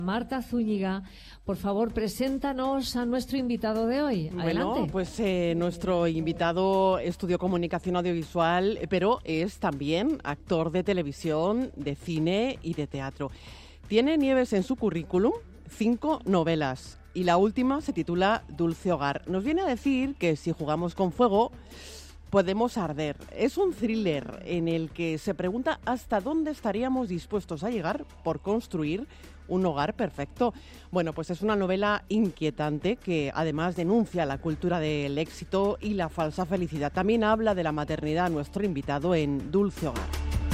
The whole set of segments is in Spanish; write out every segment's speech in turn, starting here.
Marta Zúñiga, por favor, preséntanos a nuestro invitado de hoy. Adelante. Bueno, pues nuestro invitado estudió comunicación audiovisual, pero es también actor de televisión, de cine y de teatro. Tiene, Nieves, en su currículum 5 novelas y la última se titula Dulce Hogar. Nos viene a decir que si jugamos con fuego podemos arder. Es un thriller en el que se pregunta hasta dónde estaríamos dispuestos a llegar por construir un hogar perfecto. Bueno, pues es una novela inquietante que además denuncia la cultura del éxito y la falsa felicidad. También habla de la maternidad nuestro invitado en Dulce Hogar.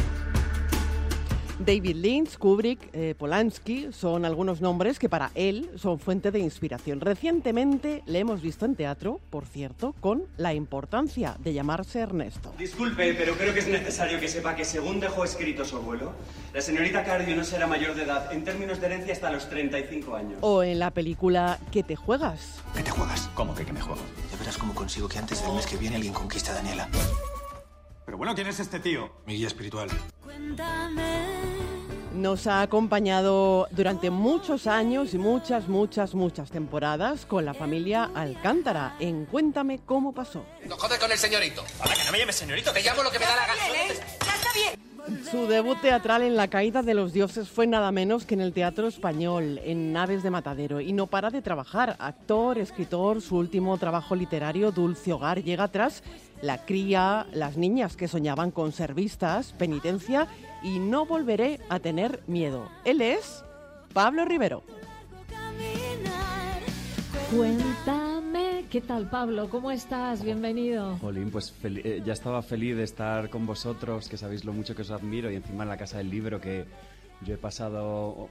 David Lynch, Kubrick, Polanski son algunos nombres que para él son fuente de inspiración. Recientemente le hemos visto en teatro, por cierto, con La importancia de llamarse Ernesto. Disculpe, pero creo que es necesario que sepa que según dejó escrito su abuelo, la señorita Cardio no será mayor de edad en términos de herencia hasta los 35 años. O en la película ¿Qué te juegas? ¿Qué te juegas? ¿Cómo que qué me juego? Ya verás cómo consigo que antes del mes que viene alguien conquiste a Daniela. Pero bueno, ¿quién es este tío? Mi guía espiritual. Nos ha acompañado durante muchos años y muchas temporadas con la familia Alcántara en Cuéntame cómo pasó. No jodes con el señorito. Para que no me llames señorito, Te llamo lo que me da la gana. Ya está bien. Su debut teatral en La caída de los dioses fue nada menos que en el Teatro Español, en Naves de Matadero. Y no para de trabajar. Actor, escritor, su último trabajo literario, Dulce Hogar, llega tras La cría, Las niñas que soñaban con ser vistas, Penitencia y No volveré a tener miedo. Él es Pablo Rivero. Cuéntame, ¿qué tal, Pablo? ¿Cómo estás? Bienvenido. Jolín, pues ya estaba feliz de estar con vosotros, que sabéis lo mucho que os admiro, y encima en la Casa del Libro, que yo he pasado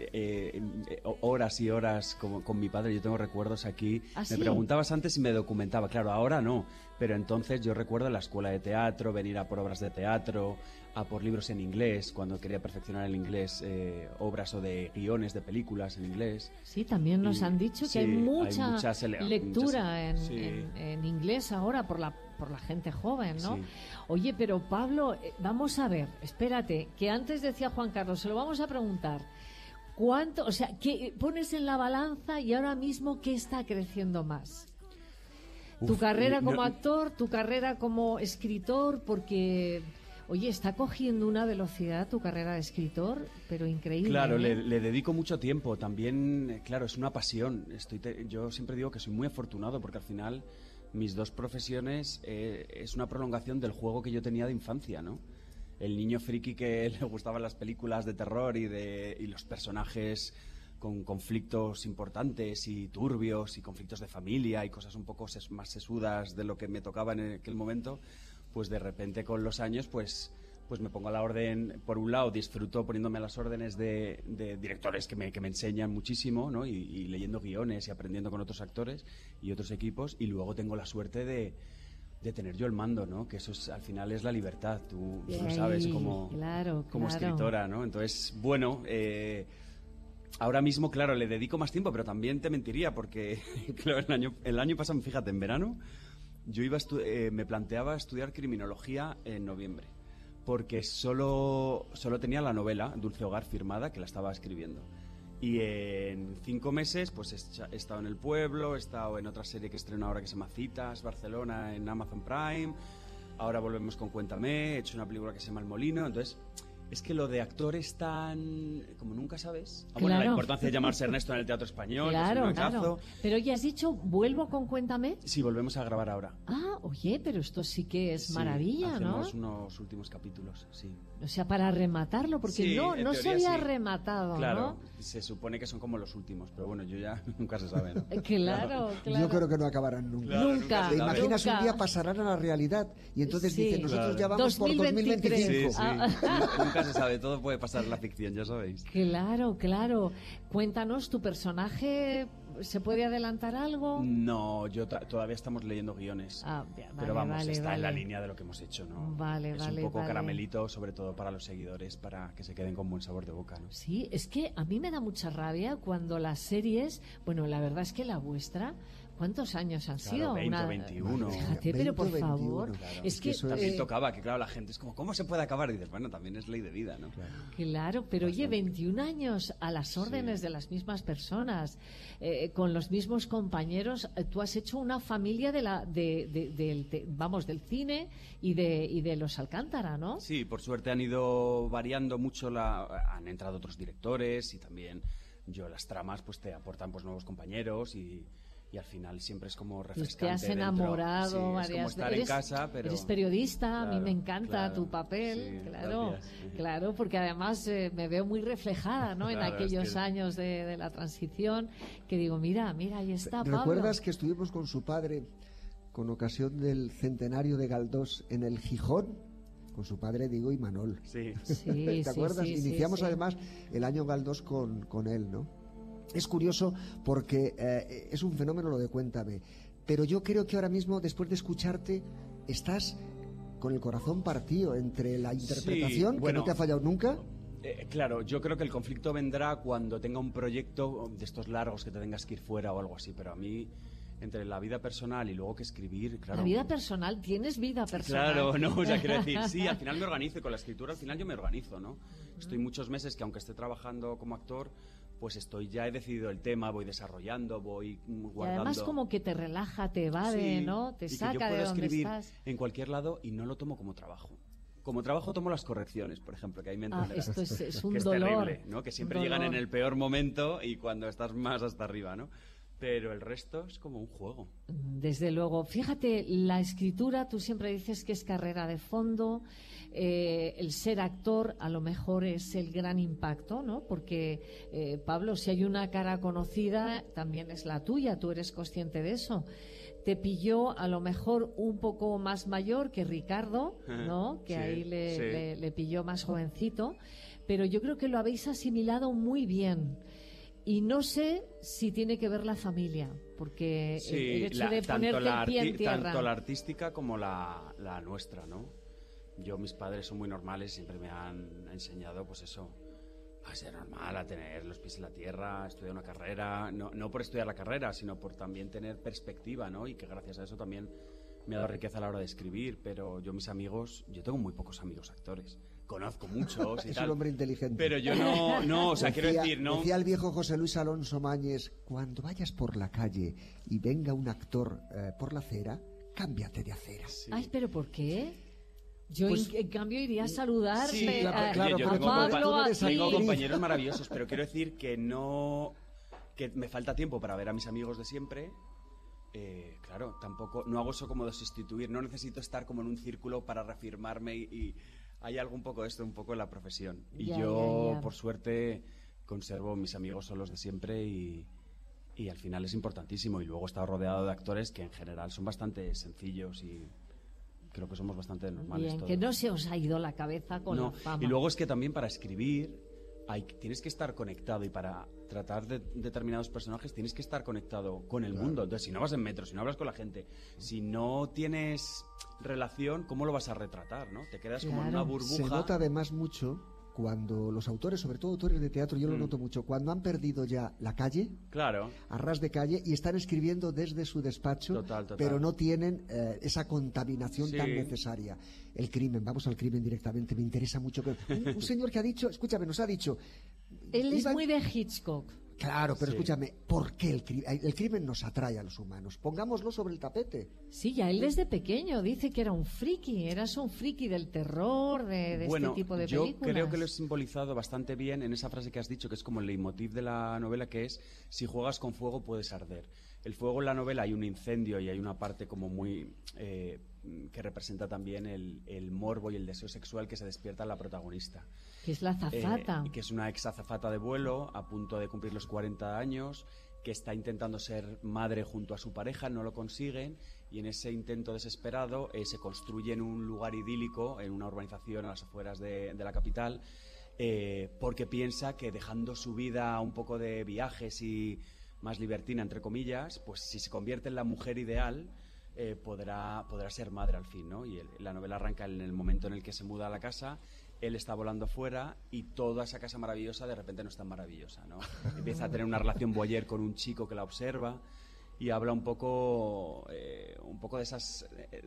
horas y horas con mi padre. Yo tengo recuerdos aquí. ¿Ah, sí? Me preguntabas antes si me documentaba. Claro, ahora no, pero entonces yo recuerdo la escuela de teatro, venir a por obras de teatro, a por libros en inglés, cuando quería perfeccionar el inglés, obras o de guiones de películas en inglés. Sí, también nos han dicho que sí, hay mucha muchas lectura sí. en inglés ahora por la gente joven, ¿no? Sí. Oye, pero Pablo, vamos a ver, espérate, que antes decía Juan Carlos, se lo vamos a preguntar. ¿Cuánto, o sea, qué pones en la balanza y ahora mismo qué está creciendo más? ¿Tu carrera como actor, tu carrera como escritor? Porque, oye, está cogiendo una velocidad tu carrera de escritor, pero increíble. Claro, ¿eh? le dedico mucho tiempo. También, claro, es una pasión. Yo siempre digo que soy muy afortunado porque al final mis dos profesiones es una prolongación del juego que yo tenía de infancia, ¿no? El niño friki que le gustaban las películas de terror y los personajes con conflictos importantes y turbios y conflictos de familia y cosas un poco más sesudas de lo que me tocaba en aquel momento, pues de repente con los años pues me pongo a la orden. Por un lado disfruto poniéndome a las órdenes de directores que me enseñan muchísimo, ¿no? Y leyendo guiones y aprendiendo con otros actores y otros equipos, y luego tengo la suerte de tener yo el mando, ¿no? Que eso al final es la libertad, tú lo sabes como escritora, ¿no? Entonces, bueno, ahora mismo, claro, le dedico más tiempo, pero también te mentiría porque claro, el año pasado, fíjate, en verano yo me planteaba estudiar criminología en noviembre, porque solo tenía la novela Dulce Hogar firmada, que la estaba escribiendo. Y en 5 meses pues he estado en El Pueblo, he estado en otra serie que estreno ahora que se llama Citas, Barcelona, en Amazon Prime. Ahora volvemos con Cuéntame, he hecho una película que se llama El Molino. Entonces, es que lo de actor es tan... como nunca sabes. Claro. Bueno, la importancia de llamarse Ernesto en el Teatro Español. Claro, que es un claro. Pero ya has dicho, ¿vuelvo con Cuéntame? Sí, volvemos a grabar ahora. Ah, oye, pero esto sí que es Sí, maravilla, ¿no? hacemos unos últimos capítulos, sí. O sea, para rematarlo, porque Sí, no en se teoría había sí. rematado, Claro, ¿no? se supone que son como los últimos, pero bueno, yo ya nunca se sabe, ¿no? Claro. Yo creo que no acabarán nunca. Claro, Nunca. ¿Te imaginas nunca. un día pasarán a la realidad? Y entonces Sí. dicen, nosotros Claro. ya vamos por 2025. Sí, Ah. nunca se sabe, todo puede pasar en la ficción, ya sabéis. Claro. Cuéntanos, ¿tu personaje se puede adelantar algo? No, todavía estamos leyendo guiones. Ah, pero vamos, está en la vale. línea de lo que hemos hecho, ¿no? Vale, es un poco vale. caramelito, sobre todo para los seguidores, para que se queden con buen sabor de boca, ¿no? Sí, es que a mí me da mucha rabia cuando las series, bueno, la verdad es que la vuestra, ¿Cuántos años han Claro, sido? 20, 21. Fíjate, pero por 20, 21, favor. claro. Es que También tocaba, que claro, la gente es como, ¿cómo se puede acabar? Y dices, bueno, también es ley de vida, ¿no? Claro, pero oye, 21 años a las órdenes de las mismas personas, con los mismos compañeros, tú has hecho una familia del cine y de los Alcántara, ¿no? Sí, por suerte han ido variando mucho, han entrado otros directores y también las tramas pues te aportan pues nuevos compañeros y al final siempre es como refrescante. Te has dentro. enamorado Sí, es como varias estar en casa, pero... Eres periodista, a mí Claro, me encanta claro, tu papel, sí, claro, gracias. claro, porque además me veo muy reflejada, ¿no? Claro, en aquellos es que... años de la transición, que digo, mira, ahí está Pablo. ¿Recuerdas que estuvimos con su padre con ocasión del centenario de Galdós en el Gijón? Con su padre, digo, y Manol. Sí. Sí, ¿Te acuerdas? sí, Iniciamos sí. además el año Galdós con él, ¿no? Es curioso porque es un fenómeno lo de Cuéntame, pero yo creo que ahora mismo, después de escucharte, estás con el corazón partido entre la interpretación, que bueno, no te ha fallado nunca. Claro, yo creo que el conflicto vendrá cuando tenga un proyecto de estos largos que te tengas que ir fuera o algo así, pero a mí, entre la vida personal y luego que escribir, claro... La vida personal, ¿tienes vida personal? Claro, no, o sea, quiero decir, sí, al final me organizo y con la escritura al final yo me organizo, ¿no? Estoy muchos meses que aunque esté trabajando como actor, pues ya he decidido el tema, voy desarrollando, voy guardando... Y además como que te relaja, te evade, Sí, ¿no? Te y que saca yo de puedo donde escribir estás. en cualquier lado y no lo tomo como trabajo. Como trabajo tomo las correcciones, por ejemplo, que ahí me Ah, entenderás. esto es un que es dolor. terrible, ¿no? Que siempre un llegan dolor. en el peor momento y cuando estás más hasta arriba, ¿no? Pero el resto es como un juego. Desde luego. Fíjate, la escritura, tú siempre dices que es carrera de fondo. El ser actor a lo mejor es el gran impacto, ¿no? Porque, Pablo, si hay una cara conocida, también es la tuya, tú eres consciente de eso. Te pilló a lo mejor un poco más mayor que Ricardo, ¿no? Que Sí, ahí sí. le pilló más jovencito. Pero yo creo que lo habéis asimilado muy bien. Y no sé si tiene que ver la familia, porque el hecho de ponerte el pie en tierra... Tanto la artística como la nuestra, ¿no? Mis padres son muy normales, siempre me han enseñado, pues eso, a ser normal, a tener los pies en la tierra, a estudiar una carrera, no por estudiar la carrera, sino por también tener perspectiva, ¿no? Y que gracias a eso también me ha dado riqueza a la hora de escribir, pero yo tengo muy pocos amigos actores. Conozco muchos y Es tal. un hombre inteligente. Pero yo no, o sea, quiero decir, no... Decía el viejo José Luis Alonso Mañes, cuando vayas por la calle y venga un actor por la acera, cámbiate de acera. Sí. Ay, ¿pero por qué? Yo, Pues- en cambio, iría a saludarte Sí, claro, yo a pero Pablo tú eres aquí. tengo compañeros maravillosos, pero quiero decir que me falta tiempo para ver a mis amigos de siempre. Claro, tampoco, no hago eso como de sustituir, no necesito estar como en un círculo para reafirmarme y hay algo un poco de esto, un poco en la profesión. Y Ya, yo, ya. por suerte, conservo mis amigos son los de siempre y al final es importantísimo. Y luego he estado rodeado de actores que en general son bastante sencillos y creo que somos bastante normales Bien, todos. que no se os ha ido la cabeza con No, la fama. y luego es que también para escribir tienes que estar conectado y para tratar de determinados personajes tienes que estar conectado con el mundo. Entonces, si no vas en metro, si no hablas con la gente, si no tienes relación, ¿cómo lo vas a retratar, no? Te quedas como en una Claro. burbuja. Se nota además mucho cuando los autores, sobre todo autores de teatro, yo lo noto mucho, cuando han perdido ya la calle, Claro. a ras de calle, y están escribiendo desde su despacho, Total. pero no tienen esa contaminación Sí. tan necesaria. El crimen, vamos al crimen directamente, me interesa mucho. Un señor que ha dicho, escúchame, nos ha dicho... Él es iban- muy de Hitchcock. Claro, pero Sí. escúchame, ¿por qué el crimen nos atrae a los humanos? Pongámoslo sobre el tapete. Sí, ya él desde pequeño dice que era un friki, eras un friki del terror, de Bueno, este tipo de yo películas. creo que lo he simbolizado bastante bien en esa frase que has dicho, que es como el leitmotiv de la novela, que es: si juegas con fuego puedes arder. El fuego en la novela hay un incendio y hay una parte como muy que representa también el morbo y el deseo sexual que se despierta en la protagonista. Que es la azafata. Y que es una ex azafata de vuelo a punto de cumplir los 40 años, que está intentando ser madre junto a su pareja, no lo consiguen, y en ese intento desesperado se construye en un lugar idílico, en una urbanización a las afueras de la capital, porque piensa que dejando su vida un poco de viajes y más libertina, entre comillas, pues si se convierte en la mujer ideal, podrá ser madre al fin, ¿no? Y la novela arranca en el momento en el que se muda a la casa. Él está volando fuera y toda esa casa maravillosa de repente no es tan maravillosa, ¿no? Empieza a tener una relación voyeur con un chico que la observa y habla un poco de esas...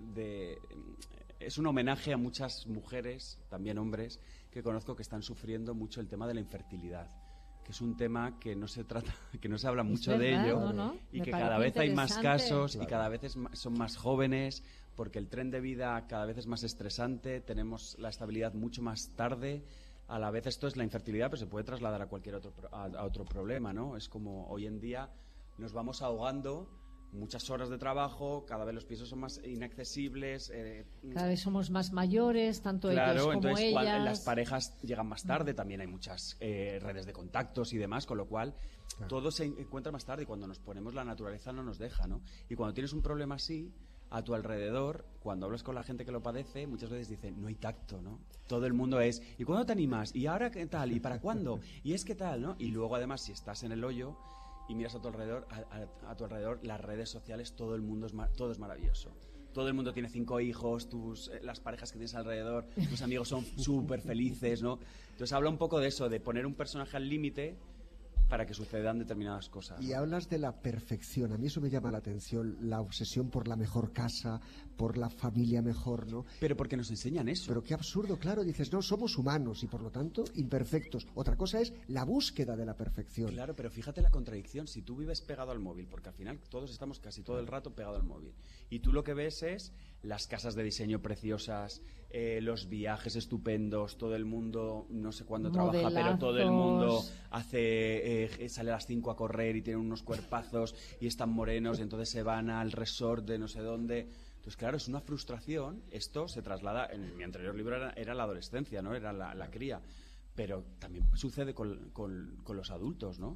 es un homenaje a muchas mujeres, también hombres, que conozco que están sufriendo mucho el tema de la infertilidad, que es un tema que no se trata, que no se habla mucho de ello, ¿no? y Me que parece cada vez hay más interesante. casos Claro. y cada vez son más jóvenes, porque el tren de vida cada vez es más estresante, tenemos la estabilidad mucho más tarde. A la vez esto es la infertilidad, pero se puede trasladar a cualquier otro problema, ¿no? Es como hoy en día nos vamos ahogando, muchas horas de trabajo, cada vez los pisos son más inaccesibles. Cada vez somos más mayores, tanto ellos Claro, como entonces ellas. las parejas llegan más tarde, también hay muchas redes de contactos y demás, con lo cual todo se encuentra más tarde y cuando nos ponemos la naturaleza no nos deja, ¿no? Y cuando tienes un problema así, a tu alrededor, cuando hablas con la gente que lo padece, muchas veces dicen, no hay tacto, ¿no? Todo el mundo es, ¿y cuándo te animas? ¿Y ahora qué tal? ¿Y para cuándo? ¿Y es qué tal, no? Y luego además si estás en el hoyo y miras a tu alrededor, a tu alrededor las redes sociales, todo el mundo todo es maravilloso. Todo el mundo tiene 5 hijos, las parejas que tienes alrededor, tus amigos son súper felices, ¿no? Entonces habla un poco de eso, de poner un personaje al límite para que sucedan determinadas cosas, ¿no? Y hablas de la perfección. A mí eso me llama la atención, la obsesión por la mejor casa, por la familia mejor, ¿no? Pero porque nos enseñan eso. Pero qué absurdo, claro, dices, no, somos humanos y por lo tanto imperfectos. Otra cosa es la búsqueda de la perfección. Claro, pero fíjate la contradicción. Si tú vives pegado al móvil, porque al final todos estamos casi todo el rato pegado al móvil, y tú lo que ves es las casas de diseño preciosas, los viajes estupendos, todo el mundo, no sé cuándo trabaja, pero todo el mundo sale a las 5 a correr y tiene unos cuerpazos y están morenos y entonces se van al resort de no sé dónde. Entonces, claro, es una frustración. Esto se traslada, en mi anterior libro era la adolescencia, ¿no? Era la cría. Pero también sucede con los adultos, ¿no?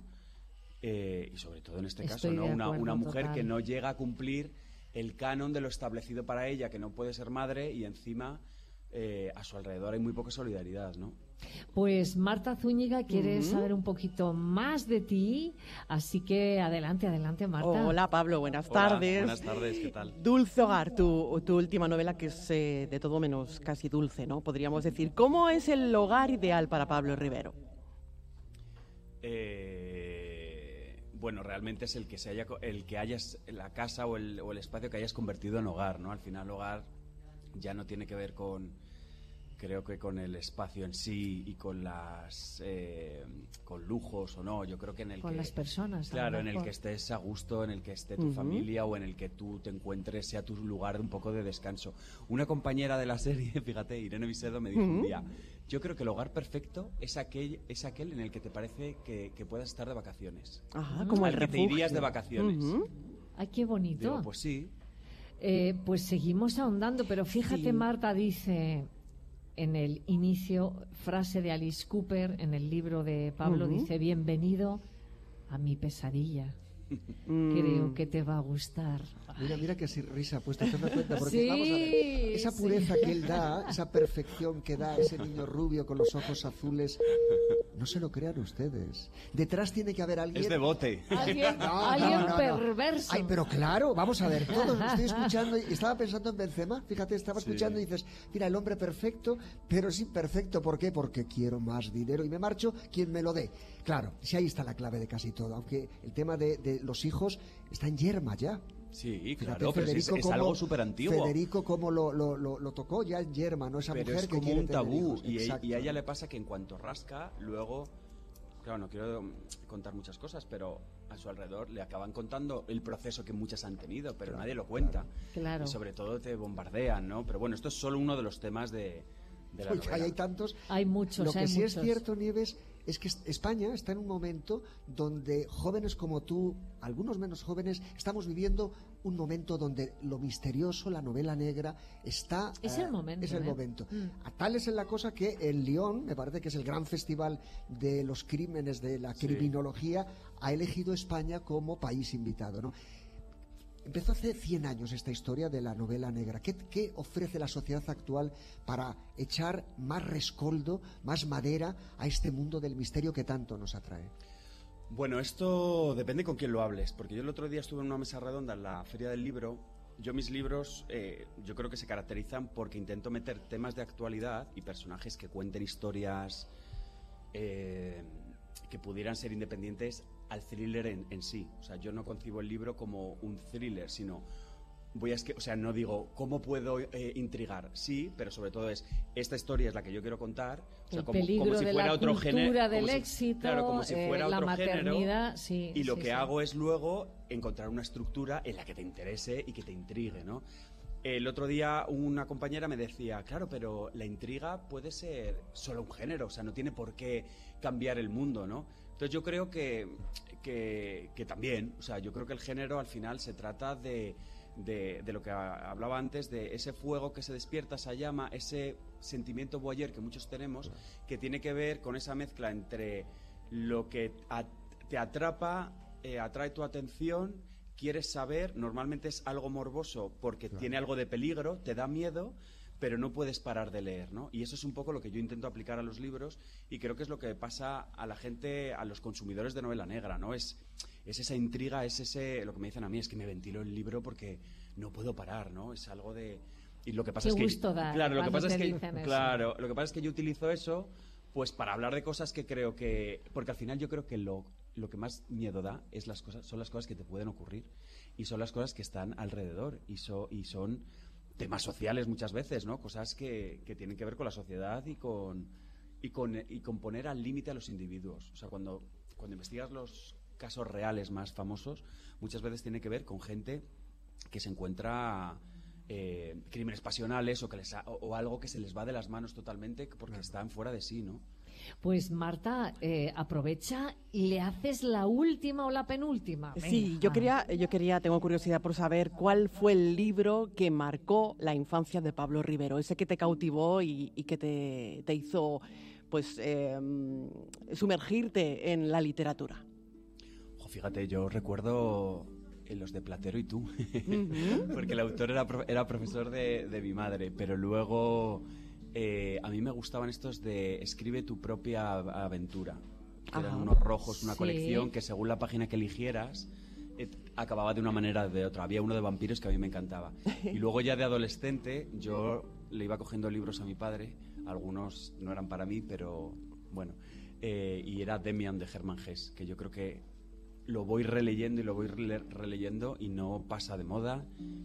Y sobre todo en este caso, Estoy ¿no? de Una acuerdo, mujer total. que no llega a cumplir el canon de lo establecido para ella, que no puede ser madre, y encima a su alrededor hay muy poca solidaridad, ¿no? Pues Marta Zúñiga quiere saber un poquito más de ti, así que adelante, Marta. Hola Pablo, buenas Hola, tardes. buenas tardes, ¿qué tal? Dulce Hogar, tu última novela, que es de todo menos casi dulce, ¿no? Podríamos decir. ¿Cómo es el hogar ideal para Pablo Rivero? Bueno, realmente es el que hayas la casa o el espacio que hayas convertido en hogar, ¿no? Al final hogar ya no tiene que ver creo que con el espacio en sí y con lujos o no. Yo creo que con las personas. claro, a lo en el mejor. que estés a gusto, en el que esté tu familia o en el que tú te encuentres, sea tu lugar un poco de descanso. Una compañera de la serie, fíjate, Irene Visedo, me dijo un día, yo creo que el hogar perfecto es aquel en el que te parece que puedas estar de vacaciones. Ajá, como el Al que te refugio. irías de vacaciones. Ay, qué bonito. Digo, pues sí. Pues seguimos ahondando, pero fíjate, Sí. Marta dice en el inicio, frase de Alice Cooper en el libro de Pablo, dice, bienvenido a mi pesadilla. Creo que te va a gustar. Mira qué risa ha puesto, ¿te das cuenta? Porque Sí, vamos a ver, esa sí. pureza que él da, esa perfección que da ese niño rubio con los ojos azules, no se lo crean ustedes. Detrás tiene que haber alguien... Es de bote. Alguien, No, alguien no, no, no. perverso. Ay, pero claro, vamos a ver, todos estoy escuchando y estaba pensando en Benzema, fíjate, estaba escuchando y dices, mira, el hombre perfecto, pero es imperfecto, ¿por qué? Porque quiero más dinero y me marcho quien me lo dé. Claro, sí, ahí está la clave de casi todo, aunque el tema de los hijos está en yerma ya. Sí, Fíjate, claro, pero es como- algo súper antiguo. Federico como lo tocó ya en yerma, ¿no? Esa Pero mujer es que como quiere un tener tabú hijos. y Exacto. a ella le pasa que en cuanto rasca, luego, claro, no quiero contar muchas cosas, pero a su alrededor le acaban contando el proceso que muchas han tenido, pero nadie lo cuenta. Claro. Y sobre todo te bombardean, ¿no? Pero bueno, esto es solo uno de los temas de la Uy, que novela. hay tantos. Hay muchos, Lo que hay sí es muchos. cierto, Nieves, es que España está en un momento donde jóvenes como tú, algunos menos jóvenes, estamos viviendo un momento donde lo misterioso, la novela negra, está... Es el momento, Es el ¿eh? momento. A tal es la cosa que en Lyon, me parece que es el gran festival de los crímenes, de la criminología, ha elegido España como país invitado, ¿no? Empezó hace 100 años esta historia de la novela negra. ¿Qué ofrece la sociedad actual para echar más rescoldo, más madera a este mundo del misterio que tanto nos atrae? Bueno, esto depende con quién lo hables, porque yo el otro día estuve en una mesa redonda en la Feria del Libro. Yo mis libros, yo creo que se caracterizan porque intento meter temas de actualidad y personajes que cuenten historias que pudieran ser independientes al thriller en sí. O sea, yo no concibo el libro como un thriller, sino no digo cómo puedo intrigar, sí, pero sobre todo esta historia es la que yo quiero contar, o sea, el como peligro si de fuera la otro cultura género, del éxito, claro, como si fuera la otro maternidad, género, y lo que hago es luego encontrar una estructura en la que te interese y que te intrigue, ¿no? El otro día una compañera me decía, claro, pero la intriga puede ser solo un género, o sea, no tiene por qué cambiar el mundo, ¿no? Entonces yo creo que también, o sea, yo creo que el género al final se trata de lo que hablaba antes, de ese fuego que se despierta, esa llama, ese sentimiento voyeur que muchos tenemos, que tiene que ver con esa mezcla entre lo que te atrapa, atrae tu atención, quieres saber, normalmente es algo morboso porque tiene algo de peligro, te da miedo, pero no puedes parar de leer, ¿no? Y eso es un poco lo que yo intento aplicar a los libros y creo que es lo que pasa a la gente, a los consumidores de novela negra, ¿no? Es esa intriga, lo que me dicen a mí es que me ventilo el libro porque no puedo parar, ¿no? Es algo de... Y lo que pasa Qué gusto da, claro, lo que pasa es que eso. lo que pasa es que yo utilizo eso pues para hablar de cosas que creo que... Porque al final yo creo que lo que más miedo da son las cosas que te pueden ocurrir y son las cosas que están alrededor y son temas sociales muchas veces, ¿no? Cosas que tienen que ver con la sociedad y con poner al límite a los individuos. O sea, cuando investigas los casos reales más famosos, muchas veces tiene que ver con gente que se encuentra crímenes pasionales o algo que se les va de las manos totalmente porque están fuera de sí, ¿no? Pues Marta, aprovecha y le haces la última o la penúltima. Venga. Sí, yo quería, tengo curiosidad por saber cuál fue el libro que marcó la infancia de Pablo Rivero, ese que te cautivó y que te hizo, pues, sumergirte en la literatura. Fíjate, yo recuerdo los de Platero y tú, porque el autor era profesor de mi madre, pero luego a mí me gustaban estos de escribe tu propia aventura, que eran unos rojos, una colección que según la página que eligieras acababa de una manera o de otra. Había uno de vampiros que a mí me encantaba. Y luego ya de adolescente yo le iba cogiendo libros a mi padre, algunos no eran para mí, pero bueno, y era Demian de Hermann Hesse, que yo creo que lo voy releyendo y lo voy releyendo y no pasa de moda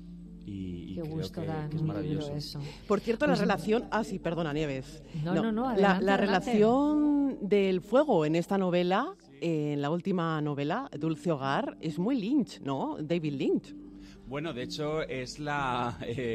y Qué creo gusto que es maravilloso. eso. Por cierto, la relación... Ah, sí, perdona, Nieves. No, la adelante. relación del fuego en esta novela, en la última novela, Dulce Hogar, es muy Lynch, ¿no? David Lynch. Bueno, de hecho es la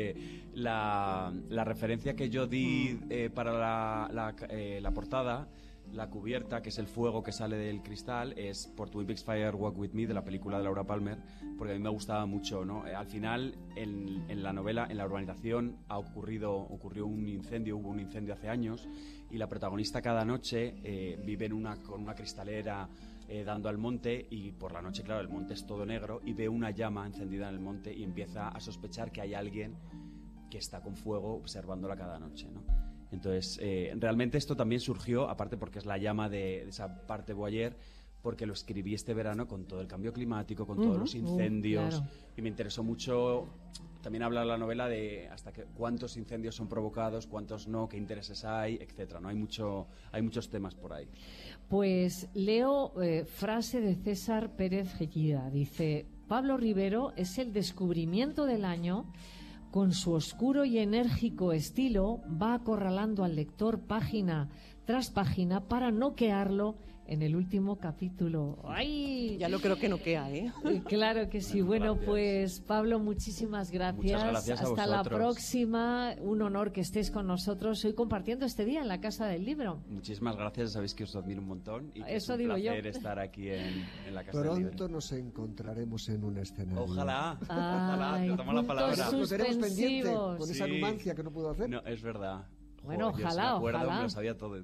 referencia que yo di para la portada. La cubierta, que es el fuego que sale del cristal, es por Twin Peaks Fire Walk With Me, de la película de Laura Palmer, porque a mí me gustaba mucho, ¿no? Al final, en la novela, en la urbanización, ocurrió un incendio, hubo un incendio hace años, y la protagonista cada noche vive con una cristalera dando al monte, y por la noche, claro, el monte es todo negro, y ve una llama encendida en el monte, y empieza a sospechar que hay alguien que está con fuego observándola cada noche, ¿no? Entonces, realmente esto también surgió, aparte porque es la llama de esa parte voyeur, porque lo escribí este verano con todo el cambio climático, con todos los incendios, claro. Y me interesó mucho. También habla la novela de cuántos incendios son provocados, cuántos no, qué intereses hay, etcétera, ¿no? Hay muchos temas por ahí. Pues leo frase de César Pérez Gellida. Dice: Pablo Rivero es el descubrimiento del año. Con su oscuro y enérgico estilo va acorralando al lector página tras página para noquearlo en el último capítulo. ¡Ay! Ya lo creo que noquea, ¿eh? Claro que sí. Bueno, gracias. Pues Pablo, muchísimas gracias. Muchas gracias a Hasta la vosotros. próxima. Un honor que estés con nosotros hoy compartiendo este día en la Casa del Libro. Muchísimas gracias, sabéis que os admiro un montón y que Eso es un digo yo. placer estar aquí en la Casa del Libro. Pronto nos encontraremos en un escenario. Ojalá, Ay, te tomo la puntos palabra. Lo tenemos pendiente suspensivos. con esa Sí. numancia que no puedo hacer. No, es verdad. Bueno, Joder, yo ojalá, si me acuerdo, ojalá. me lo sabía todo.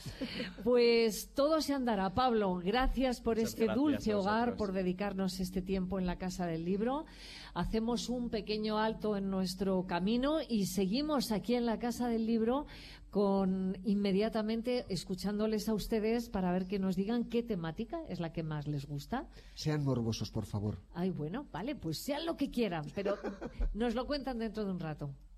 Pues todo se andará. Pablo, gracias por Muchas este gracias dulce a hogar, vosotros. por dedicarnos este tiempo en la Casa del Libro. Hacemos un pequeño alto en nuestro camino y seguimos aquí en la Casa del Libro inmediatamente escuchándoles a ustedes para ver que nos digan qué temática es la que más les gusta. Sean morbosos, por favor. Ay, bueno, vale, pues sean lo que quieran, pero nos lo cuentan dentro de un rato.